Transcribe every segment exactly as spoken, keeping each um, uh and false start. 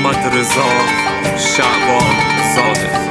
محمد رضا شعبان زاده.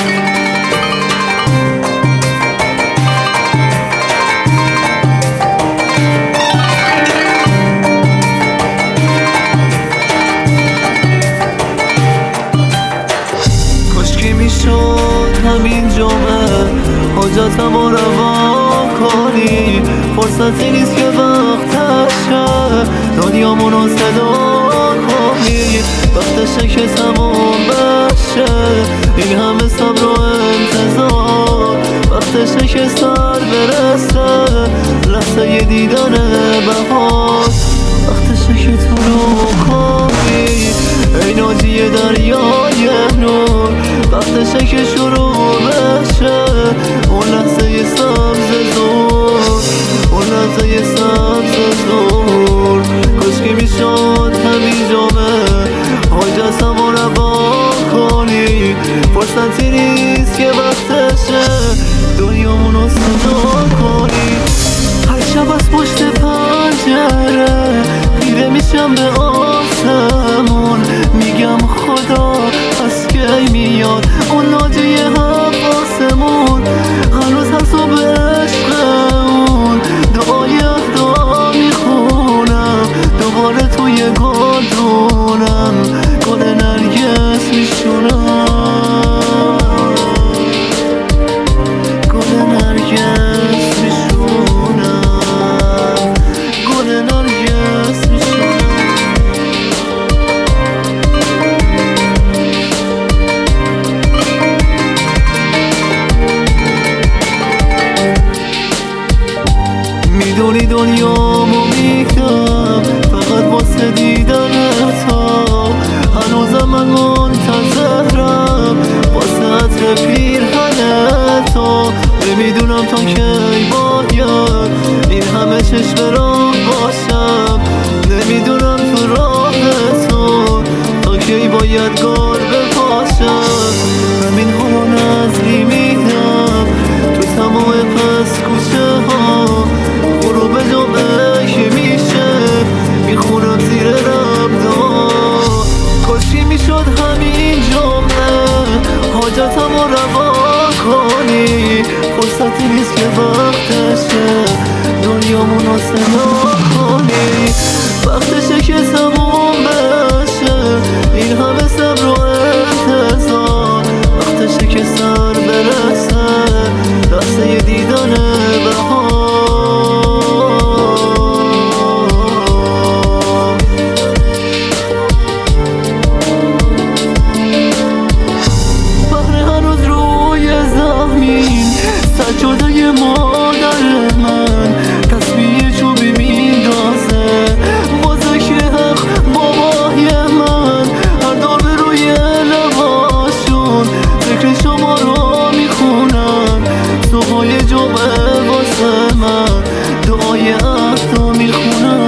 کاشکی میشد همین جمعه حاجتم رو روا کنی، فرصتی نیست که وقتشه دنیامونو صدا کنی، وقتشه که تموم بشه این همه صبر و انتظار، وقتشه که سر برسه لحظه ی دیدن بهار، وقتشه که تو رو کنی ای ناجی دریای نور، وقتشه که شروع بشه اون لحظه ی سبز زور، اون لحظه ی سبز زور. کاشکی میشد همین جمعه حاجتم رو روا کنی، فرصتی نیست که وقتشه دنیامونو صدا کنی. هر شب از پشت پنجره خیره میشم به آسمون، میگم خدا از کی میاد اون ناجی حواسمون، هنوز هر صبح عشق اون دعای اهدا میخونم، دوباره توی گلدونم گل نرگس میشونم، گل نرگس میشونم، گل نرگس میشونم. میدونی دنیامو میدم فقط واسه دیدن تا، هنوزم من منتظرم واسه عطر پیرهن تو، نمیدونم تا کی باید این همه چشم راه باشم، نمیدونم تو راه تو تا کی باید گار بپاشم، همین حالا نظری میدم تو تمام پس کوچه ها، غروب جمعه که میشه میخونم زیر رمدا. کاشکی میشد همین جمعه حاجتم رو روا کنی، فرصتی نیست که وقتشه دنیامونو صدا کنی، وقتشه که تموم بشه این همه صبر و انتظار، وقتشه که سر برسه لحظه ی دیدن بهار. سجاده مادر من تسبیح چوبی میندازه با ذکر حق بابای من، هر دور به روی لباشون ذکر شما رو میخونن، صبحای جمعه واسه من دعای عهدا میخونن.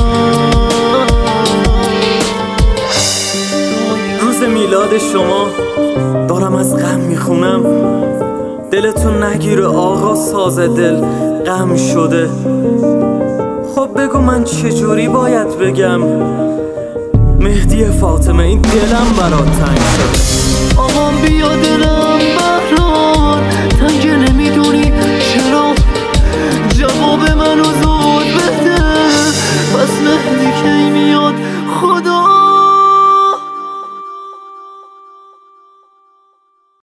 روز میلاد شما دارم از غم میخونم، دلتون نگیره آقا ساز دل غم شده، خب بگو من چجوری باید بگم مهدی فاطمه این دلم برات تنگ شده. آقام بیاد